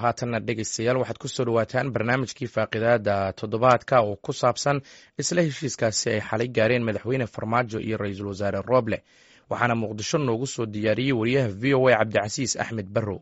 haatanna dhegeystayaal waxaad ku soo dhawaataan barnaamijkii faaqidaada toddobaadka oo ku saabsan isla heshiiskaasi ay xalay gaareen madaxweyne farmaajo iyo ra-iisul wasaare rooble waxaana muqdisho noogu soo diyaariyey wariyaha v o a cabdicasiis axmed barrow.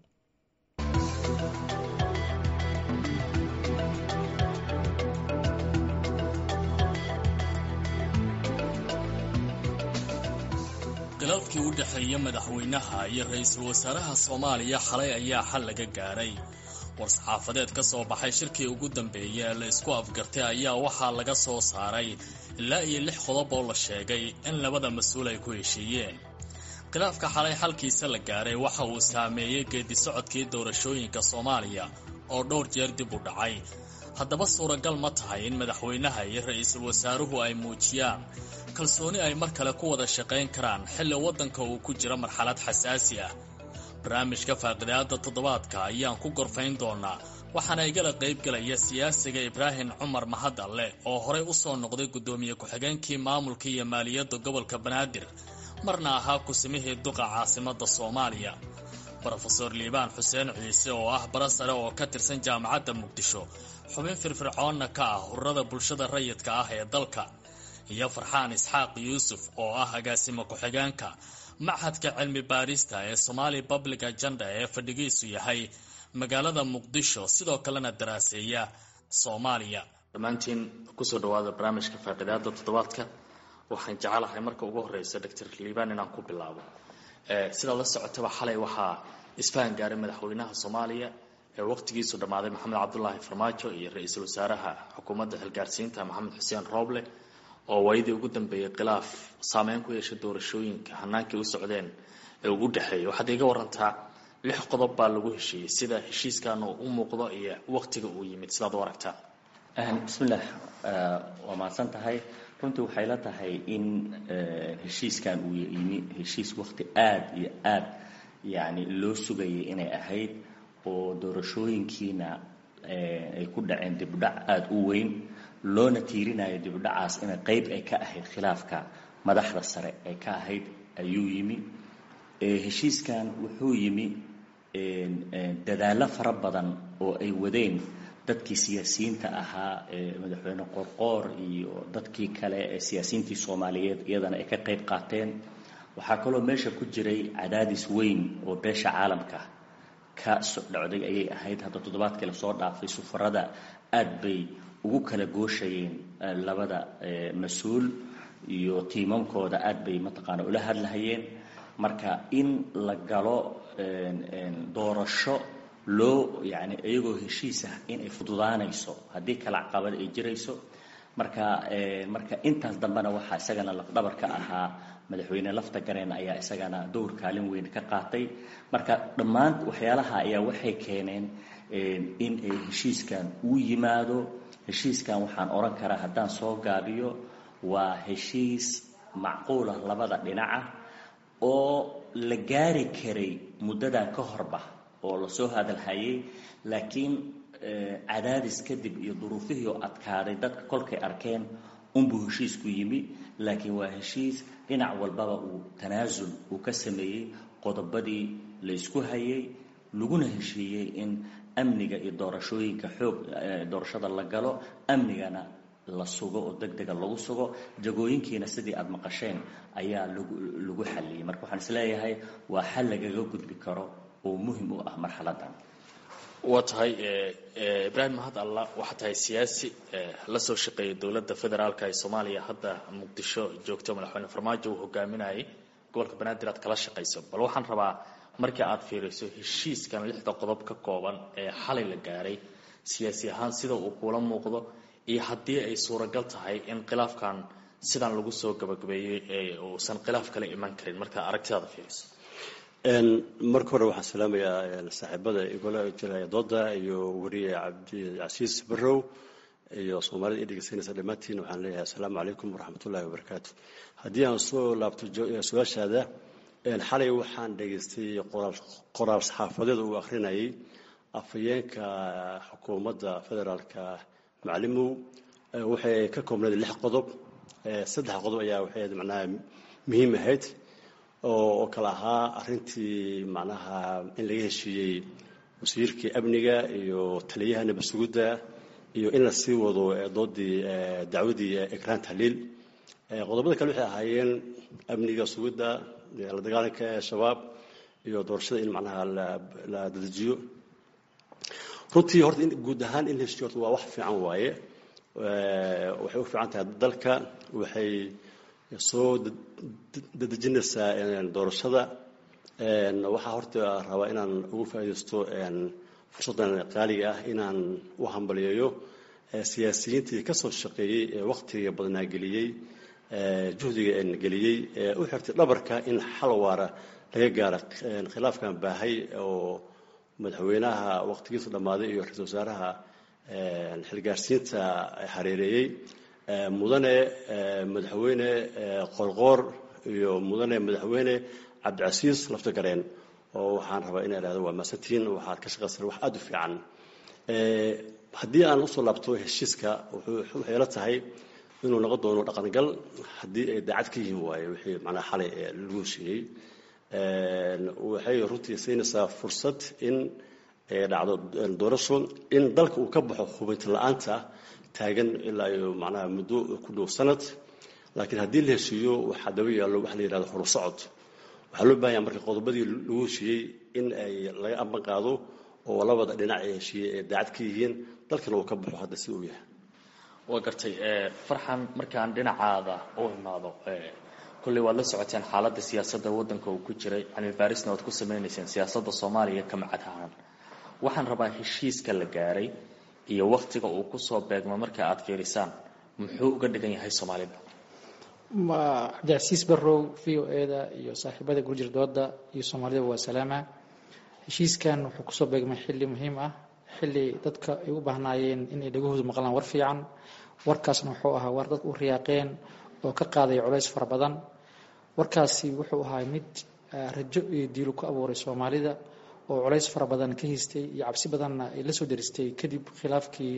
khilaafkii u dhexeeya madaxweynaha iyo ra-iisul wasaaraha soomaaliya xalay ayaa xal laga gaaray. war-saxaafadeed ka soo baxay shirkii ugu dambeeyey ee la isku afgartay ayaa waxaa laga soo saaray ilaa iyo 6 qodob oo la sheegay in labada mas-uul ay ku heshiiyeen. khilaafka xalay xalkiisa la gaaray waxa uu saameeyey geedi socodkii doorashooyinka soomaaliya oo dhowr jeer dib u dhacay. haddaba suuragal ma tahay in madaxweynaha iyo ra-iisul wasaaruhu ay muujiyaan kalsooni ay mar kale ku wada shaqayn karaan xilli waddanka uu ku jiro marxalad xasaasi ah? barnaamijka faaqidaada toddobaadka ayaan ku gorfayn doonaa waxaana igala qaybgalaya siyaasiga ibraahim cumar mahadalle oo horey u soo noqday guddoomiye ku-xigeenkii maamulka iyo maaliyadda gobolka banaadir marna ahaa ku-simihii duqa caasimadda soomaaliya, brofesor liibaan xuseen ciise oo ah bara sare oo ka tirsan jaamacadda muqdisho xubin firfircoonna ka ah ururada bulshada rayidka ah ee dalka, iyo farxaan isxaaq yuusuf oo ah agaasimo ku-xigeenka machadka cilmi baarista ee Somali Public Agenda ee fadhigiisu yahay magaalada muqdisho sidoo kalena daraaseeya Soomaaliya. dhammaantiin kusoo dhawaada barnaamijka faaqidaada toddobaadka. waxaan jecelahay marka ugu horeysa Dr. Liibaan inaan ku bilaabo. sida la socotaba xalay waxaa isfahan gaaray madaxweynaha Soomaaliya ee waqtigiisu dhamaaday Maxamed Cabdullaahi Farmaajo iyo ra-iisul wasaaraha xukuumadda xilgaarsiinta Maxamed Xuseen Rooble oo waayadii ugu dambeeyay khilaaf saameyn ku yeeshay doorashooyinka hanaankii u socdeen ee ugu dhaxeeyay. waxaad iga warantaa 6 qodob baa lagu heshiiyey, sida heshiiskan u muuqdo iyo waqtiga uu yimid sidaad u aragtaa? bismillaah, waa mahadsan tahay. runtii waxay la tahay in heshiiskan uu yimi heshiis waqti aad iyo aad loo sugayay inay ahayd oo doorashooyinkiina ay ku dhaceen dibdhac aad u weyn, loona tiirinayo dibdhacaas inay qayb ay ka ahayd khilaafka madaxda sare ay ka ahayd ayuu yimi. heshiiskan wuxuu yimi dadaallo fara badan oo ay wadeen dadkii siyaasiyiinta ahaa madaxweyne qorqoor iyo dadkii kale ee siyaasiyiintii Soomaaliyeed iyadana ay ka qayb qaateen. waxaa kaloo meesha ku jiray cadaadis weyn oo beesha caalamka ka soo dhacday ayay ahayd. hadda toddobaadkii la soo dhaafay safarada aad bay ugu kala gooshayeen labada mas-uul iyo tiimamkooda aad bay mataqaana ula hadlahayeen. marka in la galo doorasho loo iyagoo heshiis ah in ay fududaanayso haddii kala caqabad ay jirayso. marka intaas dambena waxaa isagana lafdhabar ka ahaa madaxweyne lafta gareen ayaa isagana dowr kaalin weyn ka qaatay. marka dhammaan waxyaalaha ayaa waxay keeneen in ay heshiiskan uu yimaado. heshiiskan waxaan oran karaa haddaan soo gaabiyo waa heshiis macquula labada dhinaca oo la gaari karay muddadan ka horba oo la soo hadalhayay, laakiin cadaadis kadib iyo duruufihii oo adkaaday dadka kolkay arkeen unbuu heshiisku yimi. laakiin waa heshiis dhinac walbaba uu tanaasul uu ka sameeyey qodobadii la isku hayay, laguna heshiiyey in amniga iyo doorashooyinka doorashada la galo, amnigana la sugo oo degdega lagu sugo, jagooyinkiina sidii aad maqasheen ayaa lagu xaliyey. marka waxaan isleeyahay waa xal lagaga gudbi karo oo muhiim u ah marxaladan. waa tahay ibraahim mahadalla, waxaa tahay siyaasi la soo shaqeeyay dowladda federaalka ee Soomaaliya, hadda muqdisho joogto madaxweyne farmaajo uu hogaaminayay gobolka banaadir aad kala shaqayso. bal waxaan rabaa markii aad fiiriso heshiiskan 6 qodob ka kooban ee xalay la gaaray siyaasi ahaan sida uu kula muuqdo iyo haddii ay suuragal tahay in khilaafkan sidan lagu soo gabagabeeyey uusan khilaaf kale iman karin marka aragtidaada fiiriso. marka hore waxaan salaamayaa saaxiibada igula jiraya dooda iyo wariye cabdicasiis barrow iyo Soomaalida dhegeysanaysa dhammaantiin. waxaan leeyahay assalaamu calaykum waraxmatullaahi wabarakaatu. haddii aan soo laabto su'aashaada, xalay waxaan dhageystay qoraal saxaafadeed uu akhrinayay afhayeenka xukuumadda federaalka macalimow. waxay ka koobnayd 6 qodob. 3 qodob ayaa waxay macnaha muhiim ahayd oo kala ahaa arrintii macnaha in laga heshiiyey wasiirkii amniga iyo taliyaha nabad sugidda iyo in la sii wado doodii dacwadii ekraan tahliil qodobada kale waxay ahaayeen amniga sugidda la dagaalanka shabaab iyo doorashada in macnaha la dedejiyo runtii horta guud ahaan in la heshiiyo horta waa wax fiican waaye waxay u fiican tahay dalka waxay soo dedejinaysaa doorashada waxaa horta rabaa inaan ugu faa'iidaysto fursaddan qaaliga ah inaan u hambaliyeeyo siyaasiyiintii ka soo shaqeeyey ee wakhtiga badnaa geliyey juhdiga geliyey u xirtay dhabarka in xal waara laga gaaro khilaafkan baahay oo madaxweynaha wakhtigiisa dhammaaday iyo ra-iisul wasaaraha xilgaarsiinta hareereeyey mudane madaxweyne qorqoor iyo mudane madaxweyne cabdicasiis laftagareen oo waxaan rabaa inaan ihahdo waa maasantiin waxaad ka shaqaysan wax aada u fiican haddii aan usoo laabto heshiiska waxay la tahay inuu noqon doono dhaqangal haddii ay daacad ka yihiin waaye wixii macnaha xalay lagu heshiiyey waxay runtii siinaysaa fursad in dhacdo doorasho in dalka uu ka baxo hubinti la-aanta taagan ilaa iyo macnaha muddo ku dhow sanad laakiin haddii la heshiiyo waxaa daba yaallo waxa la yidhahdo horusocod waxaa loo baahan yaha marka qodobadii lagu heshiiyey in ay laga amban qaado oo labada dhinac ee heshiiyey ee daacad ka yihiin dalkana uu ka baxo hadda sida uu yahay waa gartay farxan markaan dhinacaada u imaado kolley waad la socoteen xaaladda siyaasadda waddanka uu ku jiray cilmi baarisna waad ku samaynayseen siyaasadda soomaaliya ka macad ahaan waxaan rabaa heshiiska la gaaray iyo wakhtiga uu kusoo beegmo marka aad fiirisaan muxuu uga dhigan yahay soomaalida cabdicasiis barrow v o eda iyo saaxiibada gurjir dooda iyo soomaalida waa salaama heshiiskan wuxuu kusoo beegmay xilli muhiim ah xilli dadka ay u baahnaayeen inay dhagahoodu maqlaan war fiican warkaasna wuxuu ahaa war dad u riyaaqeen oo ka qaadaya culays fara badan warkaasi wuxuu ahaa mid rajo iyo diilo ku abuuray soomaalida oo culays fara badan ka haystay iyo cabsi badanna ay la soo daristay kadib khilaafkii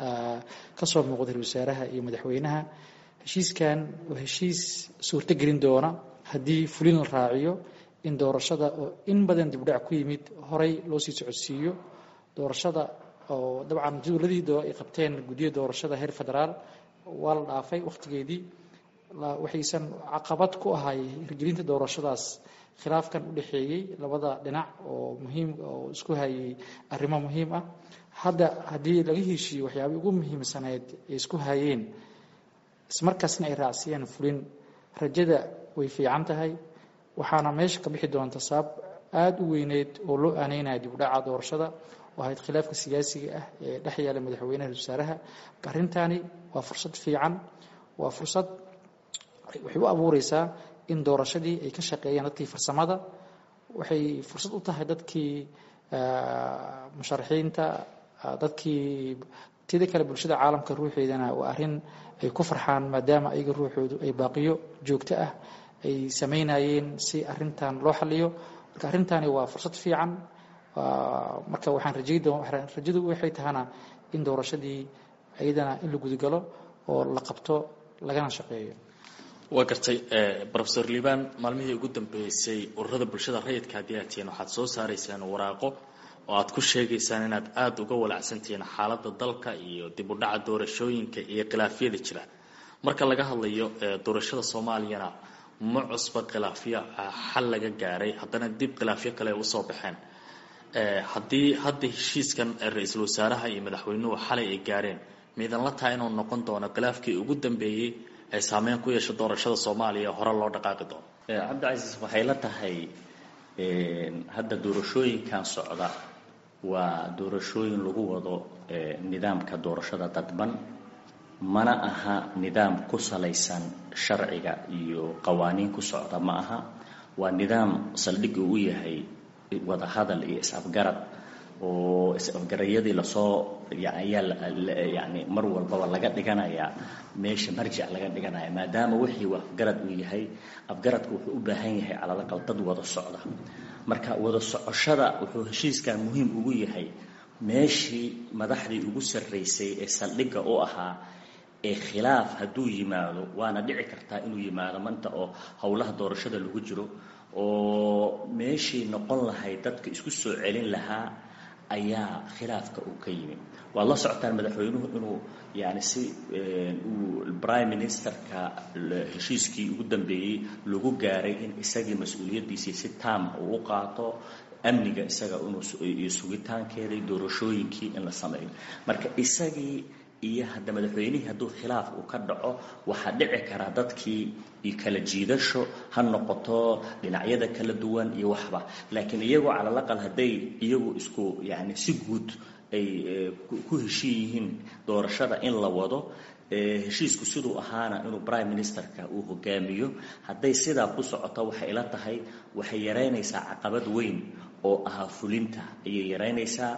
ka soo muuqday ra-iisul wasaaraha iyo madaxweynaha heshiiskan waa heshiis suurto gelin doona haddii fulin la raaciyo in doorashada oo in badan dibdhac ku yimid horay loo sii socodsiiyo doorashada oo dabcan jadwaladii ay qabteen guddiga doorashada heer federaal waa la dhaafay wakhtigeedii waxaysan caqabad ku ahay hirgelinta doorashadaas khilaafkan u dhexeeyey labada dhinac oo muhiim oo isku hayay arrimo muhiim ah hadda haddii laga heshiiyo waxyaabay ugu muhiimsaneed ay isku hayeen ismarkaasna ay raacsiiyeen fulin rajada way fiican tahay waxaana meesha ka bixi doonta sabab aada u weyneed oo loo aaneynaya dibdhaca doorashada oo ahayd khilaafka siyaasiga ah ee dhex yaala madaxweynaha ra-iisul wasaaraha arrintani waa fursad fiican waa fursad waxay u abuureysaa in doorashadii ay ka shaqeeyeen dadkii farsamada waxay fursad u tahay dadkii musharaxiinta dadkii tida kale bulshada caalamka ruuxeedana waa arrin ay ku farxaan maadaama ayaga ruuxoodu ay baaqiyo joogto ah ay samaynayeen si arrintan loo xaliyo marka arrintani waa fursad fiican marka waxaan rajadu waxay tahana in doorashadii ayadana in la gudagalo oo la qabto lagana shaqeeyo waa gartay rofesor liibaan maalmihii ugu dambeysay ururada bulshada rayidka haddii aad tihiin waxaad soo saaraysaan waraaqo oo aad ku sheegaysaan inaad aada uga walacsantihiin xaaladda dalka iyo dib u dhaca doorashooyinka iyo khilaafyada jira marka laga hadlayo doorashada soomaaliyana ma cusba khilaafyo xal laga gaaray haddana dib khilaafyo kale usoo baxeen haddii hadda heshiiskan ra-iisul wasaaraha iyo madaxweynuhu xalay ay gaareen miidan la tahay inuu noqon doono khilaafkii ugu dambeeyey ay saameyn ku yeesho doorashada soomaaliya hore loo dhaqaaqi doono cabdicasiis waxay la tahay hadda doorashooyinkan socda waa doorashooyin lagu wado nidaamka doorashada dadban mana aha nidaam ku salaysan sharciga iyo qawaaniin ku socda ma aha waa nidaam saldhigga u yahay wada hadal iyo is-afgarad oo is-afgarayadii lasoo yani mar walbaba laga dhiganayaa meesha marjic laga dhiganaya maadaama wixii uu afgarad uu yahay afgaradka wuxuu u baahan yahay calalaqal dad wada socda marka wada socoshada wuxuu heshiiskan muhiim ugu yahay meeshii madaxdii ugu sarraysay ee saldhigga u ahaa ee khilaaf hadduu yimaado waana dhici kartaa inuu yimaado maanta oo howlaha doorashada lagu jiro oo meeshii noqon lahayd dadka isku soo celin lahaa ayaa khilaafka uu ka yimi. waad la socotaan madaxweynuhu inuu yani si uu prime ministerka heshiiskii ugu dambeeyey lagu gaaray in isagii mas-uuliyaddiisii si taam uu u qaato, amniga isaga inuu sugitaankeedii, doorashooyinkii in la sameeyo. marka isagii iyo hadda madaxweynihii hadduu khilaaf uu ka dhaco, waxaa dhici karaa dadkii iyo kala jiidasho ha noqoto dhinacyada kala duwan iyo waxba. laakiin iyagoo calalaqal hadday iyagu isku yani si guud ay ku heshiin yihiin doorashada in la wado, heshiisku siduu ahaana inuu prime ministerka uu hogaamiyo, hadday sidaa ku socoto waxay ila tahay waxay yaraynaysaa caqabad weyn oo ahaa fulinta ayay yaraynaysaa.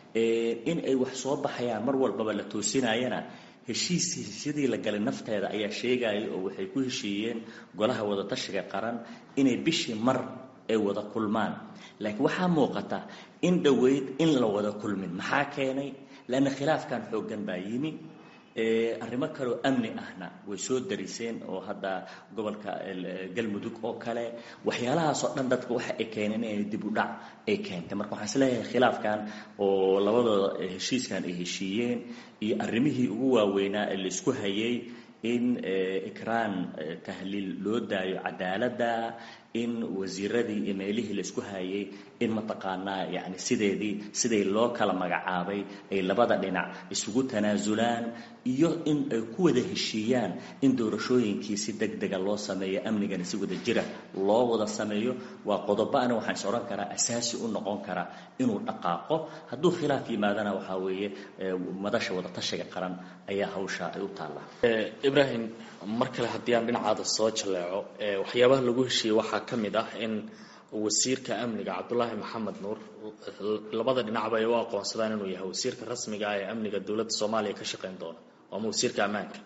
in ay wax soo baxayaan mar walbaba la toosinayana heshiisii sidii la galay nafteeda ayaa sheegaya, oo waxay ku heshiiyeen golaha wadatashiga qaran inay bishii mar ay wada kulmaan. laakiin waxaa muuqata in dhoweyd in la wada kulmin. maxaa keenay? lanna khilaafkan xooggan baa yimi. arrimo kaloo amni ahna way soo dariseen, oo hadda gobolka galmudug oo kale, waxyaalahaasoo dhan dadka waxa ay keeneen inay dib u dhac ay keentay. marka waxaan isleeyahay khilaafkan oo labadooda heshiiskan ay heshiiyeen iyo arrimihii ugu waaweynaa ee laisku hayay, in ikraan tahliil loo daayo cadaaladda, in wasiiradii iyo meelihii laisku hayay in mataqaanaa yani siday loo kala magacaabay ay labada dhinac isugu tanaasulaan, iyo in ay ku wada heshiiyaan in doorashooyinkii si degdega loo sameeyo, amnigana si wada jira loo wada sameeyo. waa qodobo ana waxaan is oran karaa asaasi u noqon kara inuu dhaqaaqo. hadduu khilaaf yimaadana waxaa weeye madasha wadatashiga qaran ayaa hawsha ay u taallaa. ibrahim, mar kale haddii aan dhinacaada soo jaleeco, waxyaabaha lagu heshiiyey waxaa ka mid ah in wasiirka amniga cabdulaahi maxamed nuur labada dhinacba ay u aqoonsadaan inuu yahay wasiirka rasmiga ah ee amniga dowladda soomaaliya ka shaqayn doona, ama wasiirka ammaanka.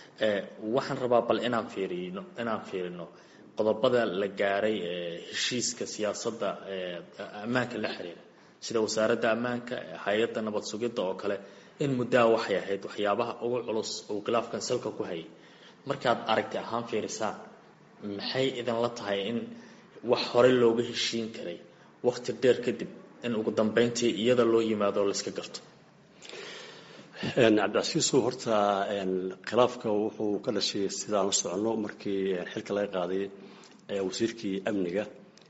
waxaan rabaa bal inaan fiirino qodobada la gaaray heshiiska siyaasadda ammaanka la xiriira, sida wasaaradda ammaanka, hay-adda nabad sugidda oo kale. in muddaa waxay ahayd waxyaabaha ugu culus oo khilaafkan salka ku hayay. markaad aragti ahaan fiirisaan, maxay idinla tahay in wax hore looga heshiin karay waqti dheer kadib in ugu dambeyntii iyada loo yimaado oo la iska garto? cabdicasiisow, horta khilaafka wuxuu ka dhashay sidaan la socono markii xilka laga qaaday wasiirkii amniga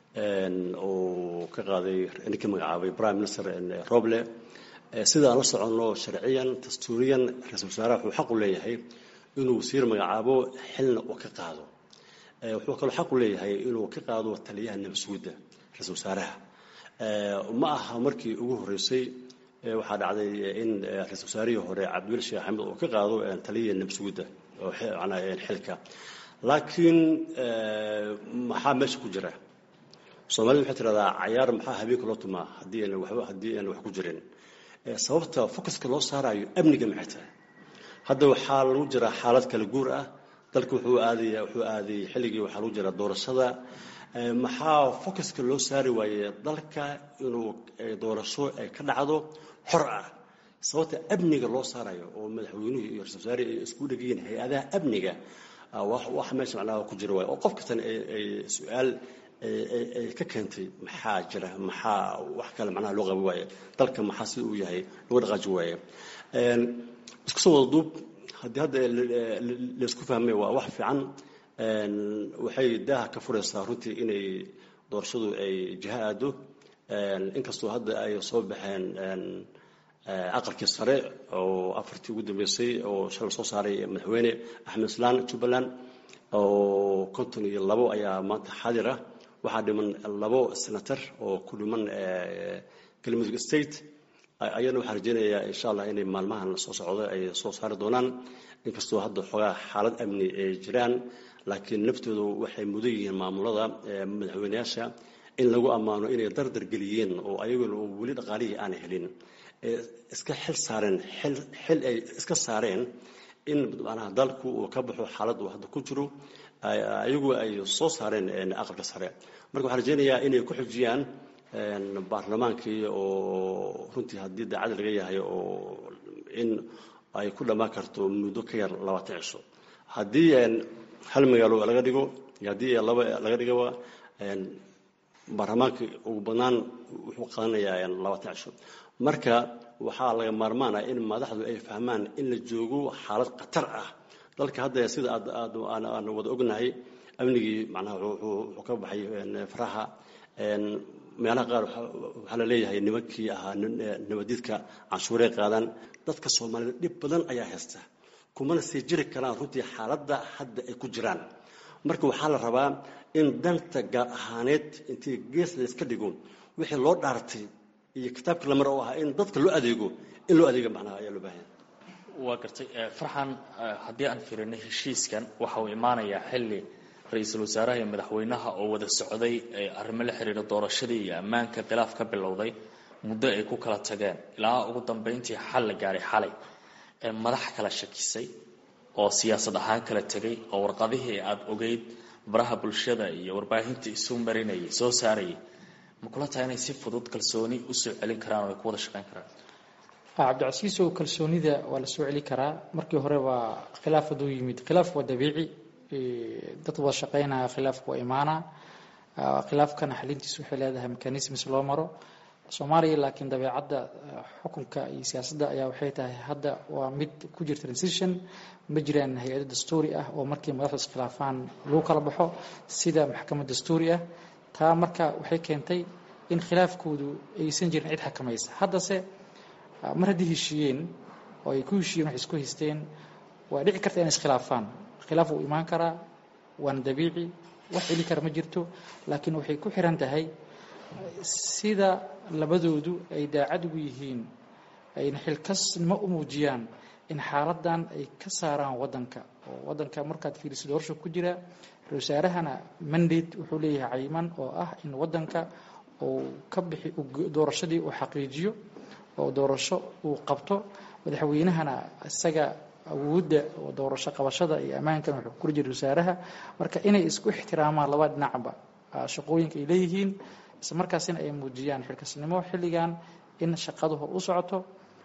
oo ka qaaday ninkii magacaabay prime minister Roble. sidaan la socono sharciyan dastuuriyan ra-iisul wasaaraha wuxuu xaq u leeyahay inuu wasiir magacaabo xilna uu ka qaado. wuxuu kaloo xaq u leeyahay inuu ka qaado taliyaha nabad sugidda ra-iisul wasaaraha. ma aha markii ugu horeysay. waxaa dhacday in ra-iisul wasaarihii hore cabdiweli sheekh axmed uu ka qaado taliyaha nabad sugidda oo xilka. laakiin maxaa meesha ku jira? Soomaalidu waxay tiraahdaa cayaar maxaa habeenka loo tumaa haddii aan wax ku jirin. sababta focuska loo saarayo amniga maxay tahay? hadda waxaa lagu jiraa xaalad kala guur ah. dalka wuxuu aaday xilligii waxaa lagu jiraa doorashada. maxaa focuska loo saari waayey dalka inuu doorasho ay ka dhacdo xor ah? sababta amniga loo saarayo oo madaxweynuhu iyo ra-iisul wasaarihi ay isku dhegayeen hay-adaha amniga, wax meesha macnaha ku jira waaye, oo qof kastana ay su-aal ay ka keentay maxaa jira, maxaa wax kale macnaha loo qabi waaye, dalka maxaa si uu yahay loo dhaqaaji waaye. isku soo wada duub, haddii hadda laysku fahmay waa wax fiican. waxay daaha ka furaysaa runtii inay doorashadu ay jiha aado. inkastoo hadda ay soo baxeen aqalkii sare oo afartii ugu dambeysay oo shalay soo saaray madaxweyne axmed islaan jubbaland oo 52 ayaa maanta xaadir ah. waxaa dhiman 2 senator oo ku dhiman galmudug state. ayana waxaan rajaynayaa insha allah inay maalmahan soo socdo ay soo saari doonaan. inkastoo hadda xogaa xaalad amni ay jiraan, laakiin naftoodu waxay mudan yihiin maamulada madaxweynayaasha in lagu ammaano inay dardar geliyeen oo ayaguna weli dhaqaalihii aanay helin iska xil ay iska saareen in macnaha dalku uu ka baxo xaalad uu hadda ku jiro. ayagu ay soo saareen aqalka sare. marka waxaan rajaynayaa inay ku xujiyaan baarlamaankii oo runtii haddii daacad laga yahay oo in ay ku dhammaan karto muddo ka yar 20 cisho. haddii hal magaalo laga dhigo iyo haddii 2 laga dhigaba baarlamaanka ugu badnaan wuxuu qaadanayaa 20 cisho. marka waxaa laga maarmaanaya in madaxdu ay fahmaan in la joogo xaalad khatar ah dalka hadda sida aan wada ognahay amnigii macnaha wuxuu ka baxay faraha meelaha qaar waxaa la leeyahay nimankii ahaa nabadidka canshuurey qaadan dadka soomaalida dhib badan ayaa haysta kumana sii jiri karaan runtii xaaladda hadda ay ku jiraan marka waxaa la rabaa in danta gaar ahaaneed intii gees la iska dhigo wixii loo dhaartay iyo kitaabka lamar oo ahaa in dadka loo adeego in loo adeego macnaha ayaa loo baahan waa gartay farxan haddii aan fiirino heshiiskan waxa uu imaanayaa xilli ra-iisul wasaaraha iyo madaxweynaha oo wada socday arrimo la xiriira doorashadii iyo ammaanka khilaaf ka bilowday muddo ay ku kala tageen ilaa ugu dambeyntii xal la gaaray xalay madax kala shakisay oo siyaasad ahaan kala tegay oo warqadihii aada ogeyd baraha bulshada iyo warbaahinta isu marinayay soo saarayay ma kula tahay inay si fudud kalsooni usoo celin karaan oo ay ku wada shaqayn karaan cabdicasiis oo kalsoonida waa la soo celi karaa markii hore waa khilaaf hadduu yimid khilaaf waa dabiici dad wada shaqaynaya khilaafku waa imaana khilaafkana xalintiisu waxay leedahay mechanisms loo maro soomaaliya laakiin dabeecadda xukunka iyo siyaasadda ayaa waxay tahay hadda waa mid ku jirta transition ma jiraan hay-ado dastuuri ah oo markii madaxdu iskhilaafaan lagu kala baxo sida maxkamad dastuuri ah taa marka waxay keentay in khilaafkoodu aysan jirin cid xakamaysa haddase mar haddii heshiiyeen oo ay ku heshiiyeen wax isku haysteen waa dhici karta inay iskhilaafaan khilaaf wuu imaan karaa waana dabiici wax celi kara ma jirto laakiin waxay ku xiran tahay sida labadoodu ay daacad ugu yihiin ayna xilkasnimo u muujiyaan in xaaladan ay ka saaraan wadanka oo wadanka markaad fiiriso doorasho ku jira ra-iisul wasaarahana mandate wuxuu leeyahay cayiman oo ah in wadanka uu ka bixi doorashadii uu xaqiijiyo oo doorasho uu qabto madaxweynahana isaga awoodda doorasho qabashada iyo ammaankan wuxuu ku jira wasaaraha marka inay isku ixtiraamaan laba dhinacba shaqooyinka ay leeyihiin isla markaasina ay muujiyaan xilkasnimo xilligan in shaqadu hor u socoto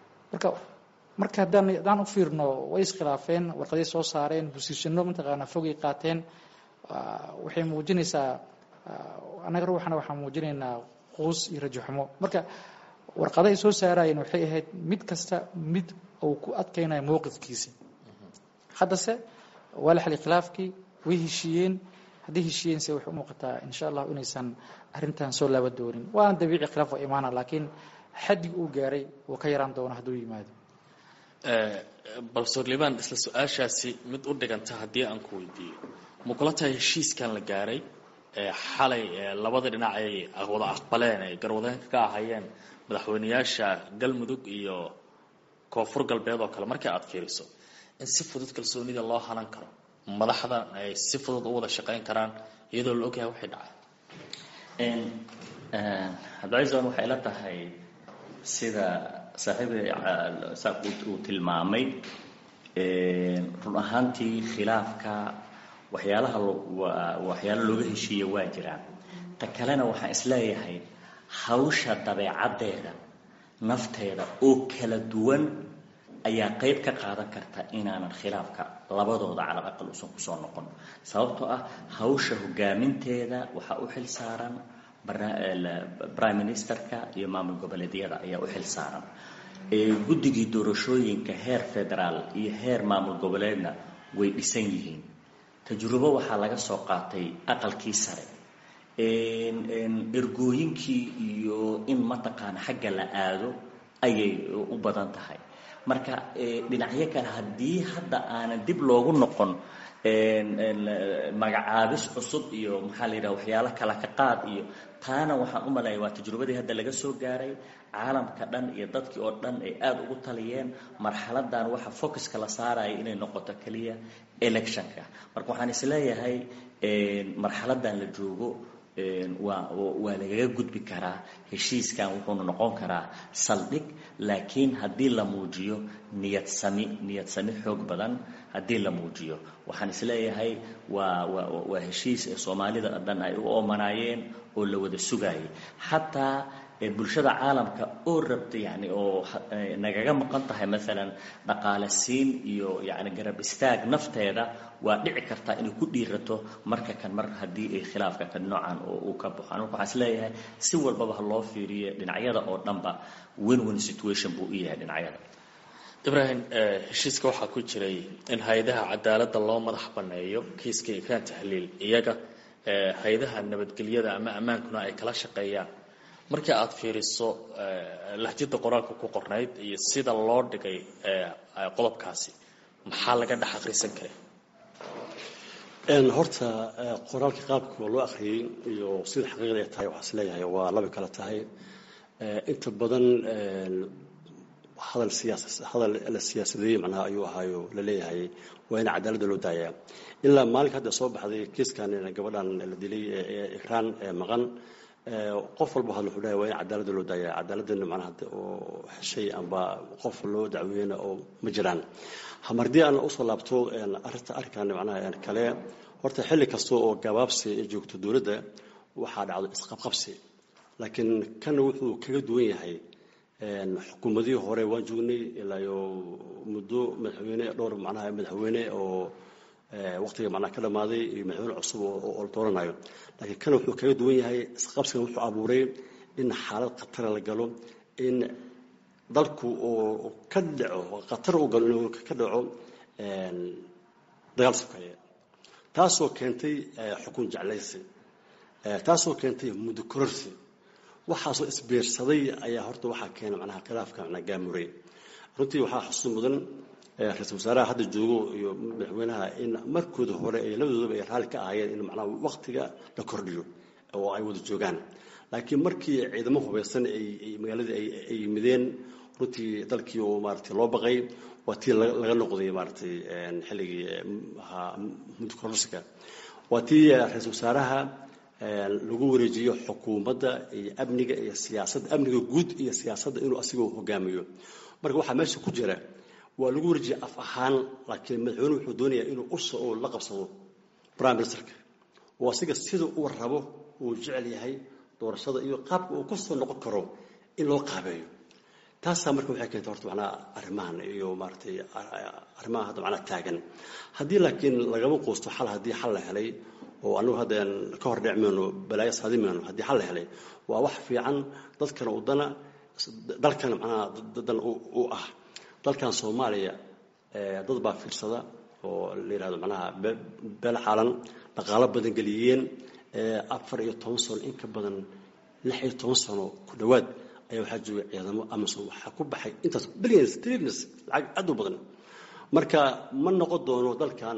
marka haddaan u fiirno way iskhilaafeen warqaday soo saareen bosiishano mataqaanaa fogay qaateen waxay muujinaysaa annaga ruuxana waxaan muujinaynaa quus iyo rajaxumo marka warqada ay soo saarayeen waxay ahayd mid kasta mid uu ku adkaynayo mowqifkiisa haddase waa la xali khilaafkii way heshiiyeen haddii heshiiyeense waxay u muuqataa insha allah inaysan arrintan soo laaba doonin waana dabiici khilaaf waa imaana laakiin xaddig uu gaaray wuu ka yaraan doona hadduu yimaado balse liban isla su-aashaasi mid u dhiganta haddii aan ku weydiiyo ma kula tahay heshiiskan la gaaray xalay labada dhinac ay wada aqbaleen ay garwadeenka ka ahayeen madaxweynayaasha galmudug iyo koonfur galbeed oo kale markii aad fiiriso in si fudud kalsoonida loo hanan karo madaxda ay si fudud u wada shaqayn karaan iyadoo la ogyahay waxay dhacay cabdicaiisan waxay la tahay sida saaxiibay uu tilmaamay run ahaantii khilaafka waxyaalo looga heshiiya waa jiraan ta kalena waxaan isleeyahay hawsha dabeecaddeeda nafteeda oo kala duwan ayaa qayb ka qaadan karta inaanan khilaafka labadooda calal aqal uusan kusoo noqon sababtoo ah hawsha hogaaminteeda waxaa u xil saaran prime ministerka iyo maamul goboleedyada ayaa u xil saaran guddigii doorashooyinka heer federaal iyo heer maamul goboleedna way dhisan yihiin tajrubo waxaa laga soo qaatay aqalkii sare ergooyinkii iyo in mataqaana xagga la aado ayay u badan tahay marka dhinacyo kale haddii hadda aanan dib loogu noqon magacaabis cusub iyo maxaa la yidhaha waxyaalo kala ka qaad iyo taana waxaan u maleeya waa tajrubadii hadda laga soo gaaray caalamka dhan iyo dadkii oo dhan ay aada ugu taliyeen marxaladan waxa focuska la saaraya inay noqoto keliya electionka marka waxaan isleeyahay marxaladan la joogo waa lagaga gudbi karaa heshiiskan wuxuuna noqon karaa saldhig laakiin haddii la muujiyo niyad sami xoog badan haddii la muujiyo waxaan isleeyahay waa heshiis ee soomaalida dhan ay u oomanaayeen oo la wada sugayay xataa bulshada caalamka oo rabta yani oo nagaga maqan tahay maalan dhaqaale siin iyo yani garab istaag nafteeda waa dhici kartaa inay ku dhiirato marka kan mar haddii ay khilaafka kan noocan oo uu ka baxo anigu waxaan isleeyahay si walbaba ha loo fiiriyo dhinacyada oo dhanba win-win situation buu u yahay dhinacyada. ibraahim, heshiiska waxaa ku jiray in hay-adaha cadaaladda loo madax banneeyo kiiska ikraan tahliil, iyaga hay-adaha nabadgelyada ama ammaankuna ay kala shaqeeyaan. markii aad fiiriso lahjada qoraalka ku qornayd iyo sida loo dhigay qodobkaasi, maxaa laga dhex akhrisan karay? horta qoraalka qaabka loo akhriyey iyo sida xaqiiqda ay tahay waxaa isleeyahay waa laba kala tahay. inta badan hadal la siyaasadeeyey macnaha ayuu ahaayo la leeyahay waa in cadaaladda loo daayaa. ilaa maalinka hadda soo baxday kiiskan gabadhan la dilay ikraan maqan, qof walba hadal wuxuu leeyahay waa in cadaaladda loo daayaa. cadaaladana macnaha oo heshay amba qof loo dacweeyena oo ma jiraan. hamardii aan usoo laabto arrinkan macnaha kale, horta xilli kasta oo gabaabsi ay joogto dowladda waxaa dhacdo isqabqabsi, laakiin kana wuxuu kaga duwan yahay xukuumadihii hore waan joognay ilaa iyo muddo dhowr madaxweyne oo waqtiga macnaha ka dhamaaday iyo madaxweyne cusub oo la dooranayo. laakiin kana wuxuu kaga duwan yahay isqabsigan wuxuu abuuray in xaalad khatara la galo, in dalku oo ka dhaco khatar u galo inuu ka dhaco dagaal sokeeye, taasoo keentay xukun jeclaysi, taasoo keentay muddo kororsi. waxaasoo isbiirsaday ayaa horta waxaa keena macnaha khilaafka macnaha gaamuray. runtii waxaa xusuus mudan ra-iisul wasaaraha hadda joogo iyo madaxweynaha in markooda hore ay labadoodaba ay raalli ka ahaayeen in macnaha waqtiga la kordhiyo oo ay wada joogaan. laakiin markii ciidamo hubeysan ay magaaladii ay yimideen, runtii dalkii oo maaragtay loo baqay, waa tii laga noqday maaragtay xilligii muddo kororsiga. waa tii ra-iisul wasaaraha lagu wareejiyo xukuumadda iyo amniga iyo siyaasadda, amniga guud iyo siyaasadda inuu asigoo hogaamiyo. marka waxaa meesha ku jira waa lagu wareejiya af ahaan, laakiin madaxweynuhu wuxuu doonayaa inuu usha oo la qabsado prime ministerka oo asiga sida uu rabo uu jecel yahay doorashada iyo qaabka uu kusoo noqon karo in loo qaabeeyo. taasaa marka waxay keentay horta macnaha arrimahan iyo maaragtay arrimaha hadda macnaha taagan. haddii laakiin lagama quusto xal, haddii xal la helay oo anigu haddaan ka hor dhicmayno balaayo saadimayno, haddii xal la helay waa wax fiican, dadkana udana, dalkana macnaha dadan u ah. dalkan Soomaaliya dad baa fiirsada oo la yiraahdo macnaha beel xaalan dhaqaale badan geliyeen 14 sano in ka badan 16 sano ku dhawaad ayaa waxaa joogay ciidamo Amazon waxaa ku baxay intaas billions lacag aad u badan. marka ma noqon doono dalkan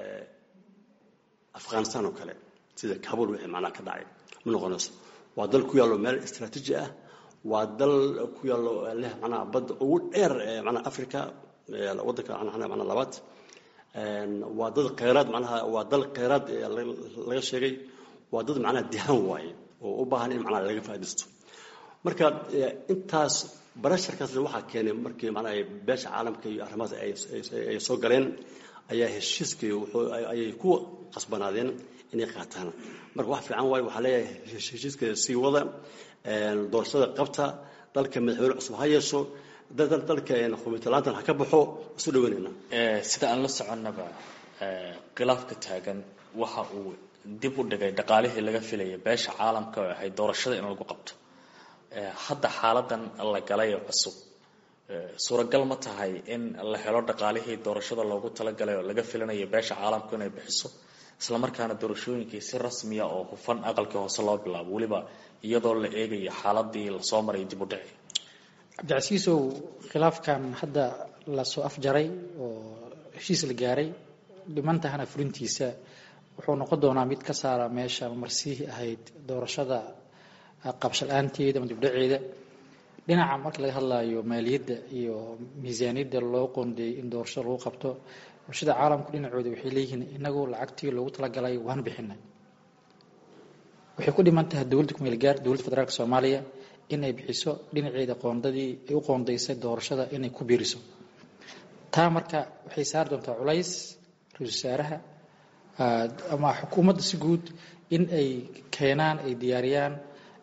Afghanistan oo kale sida Kabul wixii macnaha ka dhacay ma noqonayso. waa dal ku yaalo meel istiraatiiji ah, waa dal ku yaalo leh macnaha badda ugu dheer macnaha Afrika, waddanka macnaha labaad. waa dad kheyraad macnaha waa dal kheyraad laga sheegay, waa dad macnaha dihan waaye oo u baahan in macnaha laga faa'iideysto. marka intaas barasharkaas waxaa keenay markii macnaha beesha caalamka iyo arrimahaas ay soo galeen ayaa heshiiskii ayay ku qasbanaadeen inay qaataan. marka wax fiican waaye, waxaa leeyahay heshiiska sii wada, doorashada qabta, dalka madaxweyne cusub ha yeesho, dalka xukuumadlaantan ha ka baxo, isu dhaweynayna. sida aan la soconnaba khilaafka taagan waxa uu dib u dhigay dhaqaalihii laga filayay beesha caalamka oo ahayd doorashada in lagu qabto. hadda xaaladan la galay cusub, suuragal ma tahay in la helo dhaqaalihii doorashada loogu talagalay oo laga filanayo beesha caalamku inay bixiso, isla markaana doorashooyinkii si rasmiya oo hufan aqalkii hoose loo bilaabo, weliba iyadoo la eegayo xaaladii lasoo maray dib u dhici? cabdicasiisow, khilaafkan hadda lasoo afjaray oo heshiis la gaaray, dhimantahana fulintiisa wuxuu noqon doonaa mid ka saara meesha marsiihii ahayd doorashada qabshal-aanteeda ama dibdhaceeda. dhinaca marka laga hadlayo maaliyadda iyo miisaaniyadda loo qoondeeyey in doorashada lagu qabto, bulshada caalamku dhinacooda waxay leeyihiin inagu lacagtii loogu talagalay waan bixinay. waxay ku dhiman tahay dowladda ku meel gaar, dowladda federaalka Soomaaliya inay bixiso dhinaceeda qoondadii ay u qoondeysay doorashada inay ku biiriso. taa marka waxay saari doontaa culays ra-iisul wasaaraha ama xukuumadda si guud in ay keenaan, ay diyaariyaan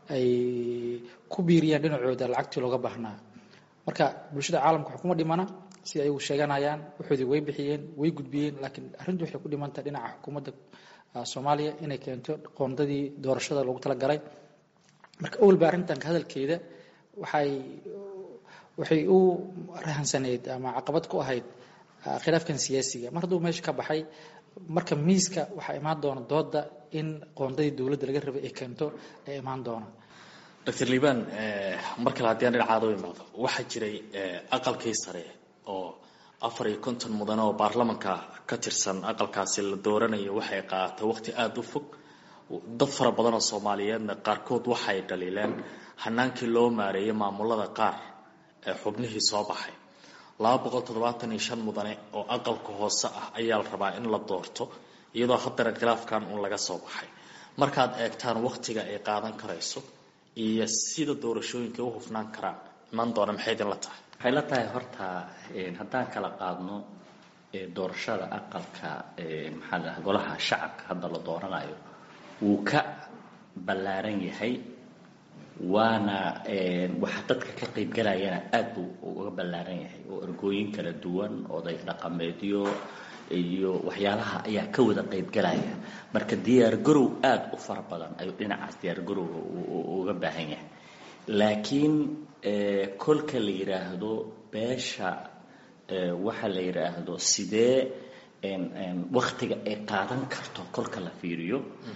ay ku biiriyaan dhinacooda lacagtii looga baahnaa. Marka bulshada caalamka wax kuma dhimana sida ay sheeganayaan, waxoodii way bixiyeen, way gudbiyeen, laakiin arrintu waxay ku dhimantahay dhinaca xukuumadda Soomaaliya inay keento qoondadii doorashada loogu talagalay. Marka awalba arrintan hadalkeeda waxay u rahansaneyd ama caqabad ku ahayd khilaafkan siyaasiga. Mar hadduu meesha ka baxay, marka miiska waxaa imaan doona dooda in qoondadii dowladda laga rabay ay keento ay imaan doona. Dr. Liibaan, mar kale haddii aan dhinacaada u imaado, waxaa jiray aqalkii sare oo 54 mudan oo baarlamanka ka tirsan aqalkaasi la dooranayo. Waxay qaadatay waqti aada u fog. Dad fara badan oo Soomaaliyeedna qaarkood waxay dhaliileen hanaankii loo maareeyay maamulada qaar ee xubnihii soo baxay. 275 mudane oo aqalka hoose ah ayaa la rabaa in la doorto, iyadoo haddana khilaafkan uun laga soo baxay. Markaad eegtaan waqtiga ay qaadan karayso iyo sida doorashooyinka u hufnaan karaan iman doona, maxay idin la tahay? waxay la tahay horta haddaan kala qaadno doorashada aqalka golaha shacabka hadda la dooranayo wuu ka ballaaran yahay, waana waxa dadka ka qaybgalayana aad buu uga ballaaran yahay, oo ergooyin kala duwan, oday dhaqameedyo iyo waxyaalaha ayaa ka wada qaybgalaya. marka diyaargarow aad u fara badan ayuu dhinacaas diyaargarowga uga baahan yahay. laakiin kolka la yidhaahdo beesha waxa la yidhaahdo sidee waqtiga ay qaadan karto kolka la fiiriyo,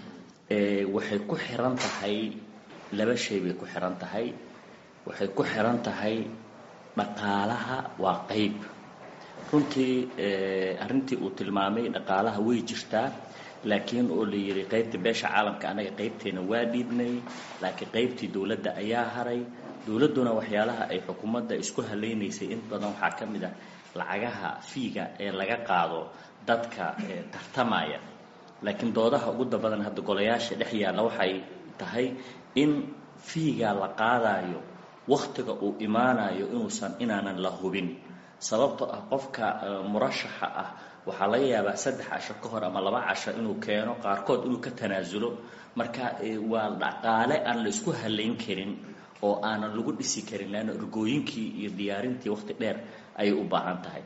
waxay ku xiran tahay laba shay bay ku xiran tahay. waxay ku xiran tahay dhaqaalaha waa qayb. runtii arrintii uu tilmaamay dhaqaalaha way jirtaa, laakiin oo la yiri qaybta beesha caalamka anaga qaybteena waa dhiibnay, laakiin qaybtii dowladda ayaa haray. dowladduna waxyaalaha ay xukuumadda isku haleynaysay in badan waxaa ka mid ah lacagaha fiiga ee laga qaado dadka tartamaya. laakiin doodaha ugu badan hadda golayaasha dhex yaalla waxay tahay in fiiga la qaadayo waqtiga uu imaanayo inaanan la hubin. sababtoo ah qofka murashaxa ah waxaa laga yaabaa 3 casho ka hor ama 2 casho inuu keeno, qaarkood inuu ka tanaasulo. marka waa dhaqaale aan la isku halayn karin oo aanan lagu dhisi karin, laana ergooyinkii iyo diyaarintii waqti dheer ayay u baahan tahay.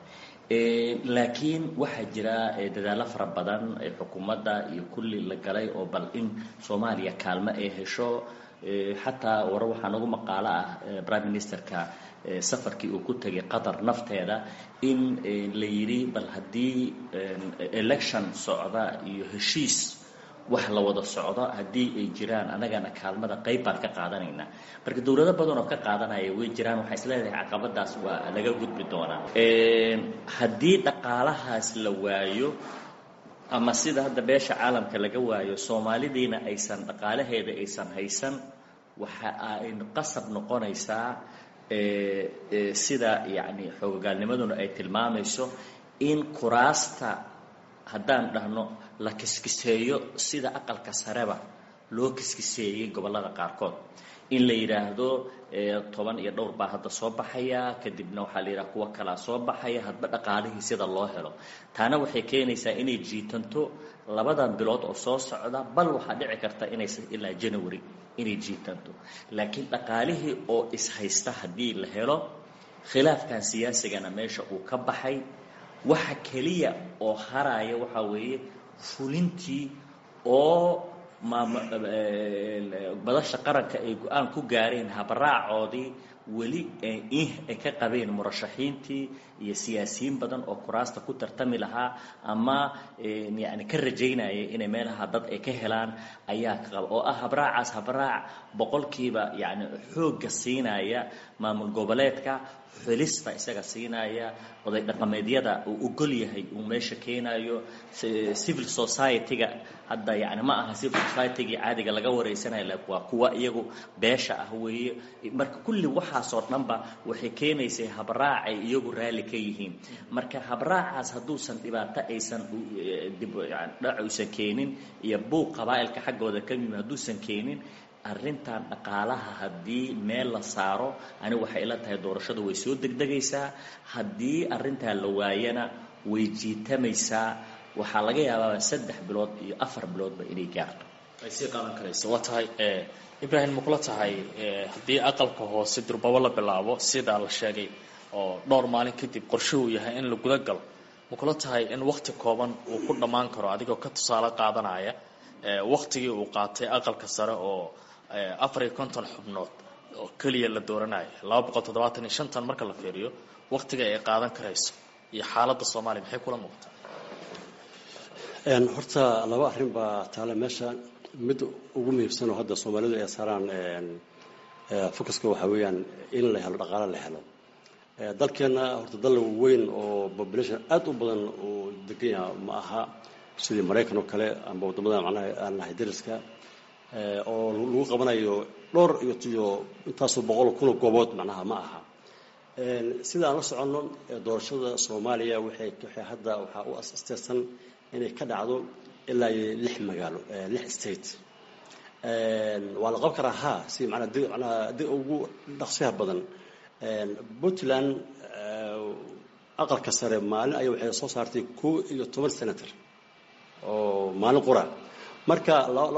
laakiin waxaa jira dadaallo fara badan ee xukuumadda iyo kulli la galay oo bal in Soomaaliya kaalmo ay hesho. xataa warar waxaa nagu maqaalo ah prime ministerka safarkii uu ku tagay Qatar nafteeda in la yiri bal haddii election socda iyo heshiis wax la wada socdo haddii ay jiraan anagana kaalmada qayb baan ka qaadanaynaa. marka dowlado badan oo ka qaadanaya way jiraan. waxay isleedahay caqabadaas waa laga gudbi doonaa. haddii dhaqaalahaas la waayo ama sida hadda beesha caalamka laga waayo, Soomaalidiina aysan dhaqaalaheeda aysan haysan, waxa ay qasab noqonaysaa sida yani xoogaalnimaduna ay tilmaamayso in kuraasta haddaan dhahno la kiskiseeyo sida aqalka sareba loo kiskiseeyay gobolada qaarkood. in la yiraahdo 10 iyo dhowr baa hadda soo baxaya, kadibna waxaa la yiraahdaa kuwa kala soo baxaya hadba dhaqaalihii sida loo helo. taana waxay keenaysaa inay jiitanto 2 bilood oo soo socda, bal waxaa dhici karta inay ilaa January inay jiitanto. laakiin dhaqaalihii oo is haysta haddii la helo, khilaafkan siyaasigana meesha uu ka baxay, waxa kaliya oo haraya waxa weeye fulintii oo badasha qaranka ay go'aan ku gaareen habraacoodii weli ay ka qabeen murashaxiintii iyo siyaasiyiin badan oo kuraasta ku tartami lahaa ama yani ka rajaynaya inay meelaha dad ay ka helaan ayaa ka qaba, oo ah habraacaas habraac boqolkiiba yani xoogga siinaya maamul goboleedka, xilista isaga siinaya, oday dhaqameedyada uu ogol yahay uu meesha keenayo, civil society-ga hadda yani ma aha civil society-ga caadiga laga wareysanayo, waa kuwa iyagu beesha ah weeye. marka kulli waxaasoo dhanba waxay keenaysay habraac ay iyagu raali ka yihiin. marka habraacaas hadduusan dhibaato aysan dhacuusan keenin iyo buuq qabaa'ilka xaggooda ka yimid hadduusan keenin, arrintan dhaqaalaha haddii meel la saaro, aniga waxay ila tahay doorashadu way soo degdegaysaa. haddii arrintaa la waayana way jiitamaysaa. waxaa laga yaabaa 3 bilood iyo 4 biloodba inay gaarto. ay sii qaadan karayso. waa tahay Ibrahim ma kula tahay haddii aqalka hoose durbabo la bilaabo sida la sheegay oo dhowr maalin kadib qorshe uu yahay in la guda galo, ma kula tahay in waqti kooban uu ku dhammaan karo adigoo ka tusaale qaadanaya waqtigii uu qaatay aqalka sare oo 54 xubnood oo kaliya la dooranayo 275 marka la fiiriyo waqtiga ay qaadan karayso iyo xaaladda Soomaaliya maxay kula muuqataa? horta laba arrin baa taala meesha. mid ugu muhiimsan oo hadda Soomaalidu ay saaraan focuska waxa weeyaan in la helo dhaqaale la helo. dalkeena horta dal weyn oo population aad u badan oo degan yahay ma aha sidii Mareykan oo kale ama wadamada macnaha aan lahayn dariska oo lagu qabanayo dhowr iyo intaasoo boqol kun oo goobood macnaha ma aha. sida aan la soconno doorashada Soomaaliya waxay hadda waxa u asteesan inay ka dhacdo ilaa 6 magaalo 6 state. waa la qaban karaa si macnaha dib ugu dhaqsiyaha badan. Puntland aqalka sare maalin ay waxay soo saartay 12 senator oo maalin qura. marka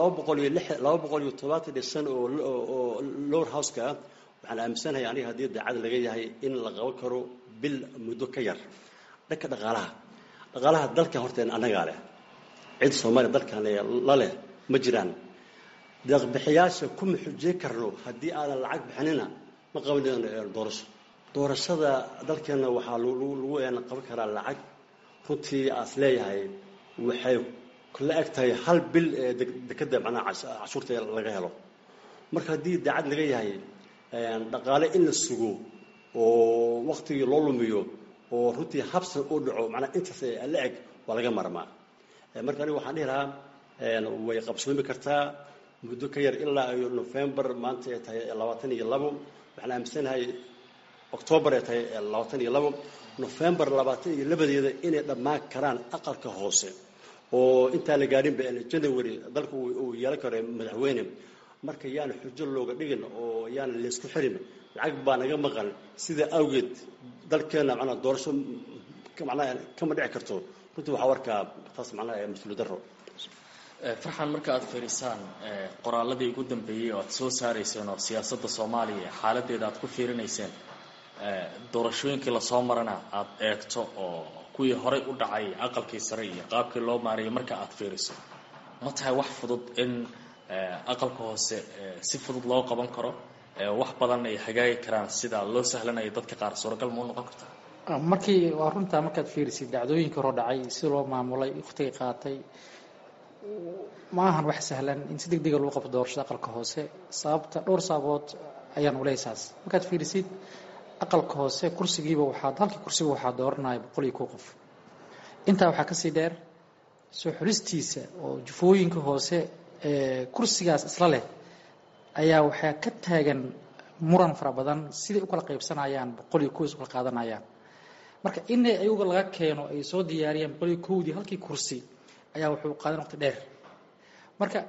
270 oo lower house ka waxaan aaminsanahay aniga haddii daacad laga yahay in la qaban karo bil muddo ka yar. dhanka dhaqaalaha dalka horteen annaga leh cid Soomaaliya dalkan la leh ma jiraan. deeq bixiyaasha kuma xujin karno haddii aan lacag bixinina ma qabanayno doorashada dalkeena waxaa lagu qaban karaa lacag runtii aas leeyahay waxay kula egtahay hal bil dekada macnaha cashuurta laga helo. marka haddii daacad laga yahay dhaqaale in la sugo oo waqtigii loo lumiyo oo runtii habsan u dhaco macnaha intaas la eg waa laga marmaa. marka aniga waxaan dhihi lahaa way qabsoomi kartaa muddo ka yar ilaa November maanta ay tahay 22. waxaan aaminsanahay October ay tahay 22, November 22 inay dhammaan karaan aqalka hoose oo inta la gaarin January dalku uu yeelan karo madaxweyne. marka yaan xujo looga dhigin oo yaan la isku xirin lacag baa naga maqan sida awgeed dalkeena macnaha doorasho macnaha kama dhici karto. runtii waxa warkaa taas macnaha mas'uul darro. Farxan, marka aad fiirisaan qoraalladii ugu dambeeyay oo aad soo saarayseen oo siyaasadda Soomaaliya xaaladeeda aad ku fiirinayseen doorashooyinkii la soo marana aad eegto oo kuwii horey u dhacay aqalkii sare iyo qaabkii loo maareeyay marka aad fiiriso, ma tahay wax fudud in aqalka hoose si fudud loo qaban karo wax badan ay hagaagi karaan sida loo sahlanayo dadka qaar suuragal ma noqon kartaa? markii waa runta markaad fiirisid dhacdooyinkii hore dhacay si loo maamulay waqtiga qaatay ma ahan wax sahlan in si degdeg ah loo qabto doorashada aqalka hoose. sababta dhowr sababood ayaan u leeyahay. markaad fiirisid aqalka hoose kursigiiba halkii kursiga waxaa dooranaya 101 qof. intaa waxaa ka sii dheer soo xulistiisa oo jufooyinka hoose kursigaas isla leh ayaa waxaa ka taagan muran fara badan sidii u kala qaybsanayaan 101 kala qaadanayaan. marka in ayaga laga keeno ay soo diyaariyaan 101 halkii kursi ayaa wuxuu qaadan waqti dheer. marka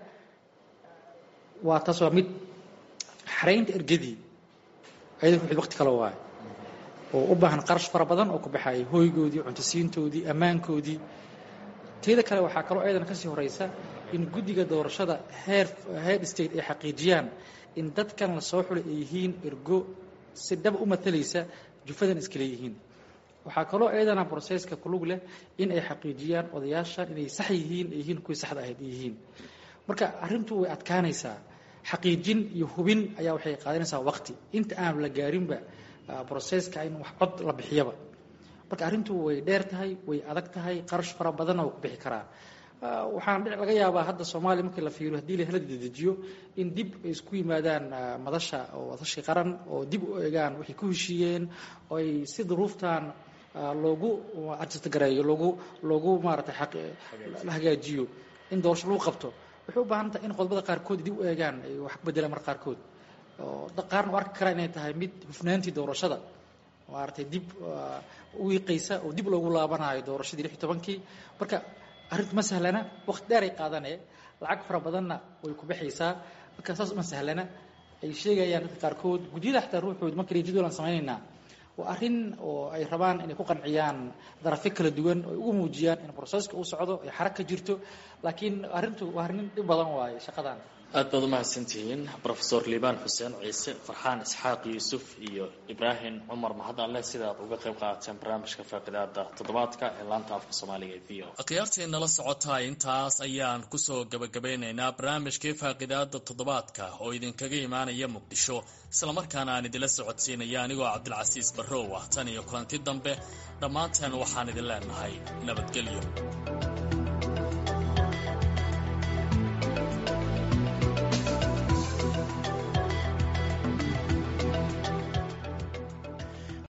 waa taas waa mid xareynta ergadii ayadoo wixii waqti kale waay oo u baahan qarash fara badan oo ku baxay hoygoodii, cunto siintoodii, ammaankoodii. teeda kale waxaa kaloo ayadana ka sii horeysa in guddiga doorashada head state ay xaqiijiyaan in dadkan la soo xulay ay yihiin ergo si dhab u matalaysa jufadan iska leeyihiin. waxaa kaloo ayadana processka ku lug leh in ay xaqiijiyaan odayaashan inay sax yihiin kuwii saxda ahayd yihiin. marka arrintu way adkaanaysaa. xaqiijin iyo hubin ayaa waxay qaadanaysaa waqti inta aan la gaarinba processka in wax cod la bixiyaba. marka arrintu way dheer tahay, way adag tahay, qarash fara badan oo ku bixi karaa. waxaan laga yaabaa hadda Soomaaliya markii la fiiriyo haddii la hela dedejiyo in dib ay isku yimaadaan madasha oo wadashi qaran oo dib u eegaan wixii ku heshiiyeen oo ay si duruuftan loogu adjust gareeyo loogu maaragtay xaq la hagaajiyo in doorasho lagu qabto. wuxuu u baahan tahay in qodobada qaarkood dib u eegaan ay wax ku bedelaan mar qaarkood oo qaarna arki kara inay tahay mid hufnaantii doorashada maaragtay dib u wiiqaysa oo dib loogu laabanayo doorashadii 16kii. marka arrintu ma sahlana, waqti dheer ay qaadanee, lacag fara badanna way ku bixaysaa. marka saas uma sahlana ay sheegayaan dadka qaarkood guddiyada xataa ruuxooda markii jadwal aan sameynaynaa waa arrin oo ay rabaan inay ku qanciyaan darafyo kala duwan oo ay ugu muujiyaan in broseska uu socdo ay xarag ka jirto laakiin arrintu waa arrin dhib badan waaye shaqadan aad baad umahadsantihiin profesor liibaan xuseen ciise farxaan isxaaq yuusuf iyo ibraahim cumar mahadalle sidaad uga qayb qaadateen barnaamijka faaqidaada toddobaadka ee laanta afka soomaaliga ee v o akhyaartii nala socotaa intaas ayaan kusoo gabagabeynaynaa barnaamijkii faaqidaada toddobaadka oo idinkaga imaanaya muqdisho islamarkaana aan idinla socodsiinaya anigoo cabdilcasiis barrow ah tan iyo kulanti dambe dhammaanteen waxaan idin leenahay nabadgelyo.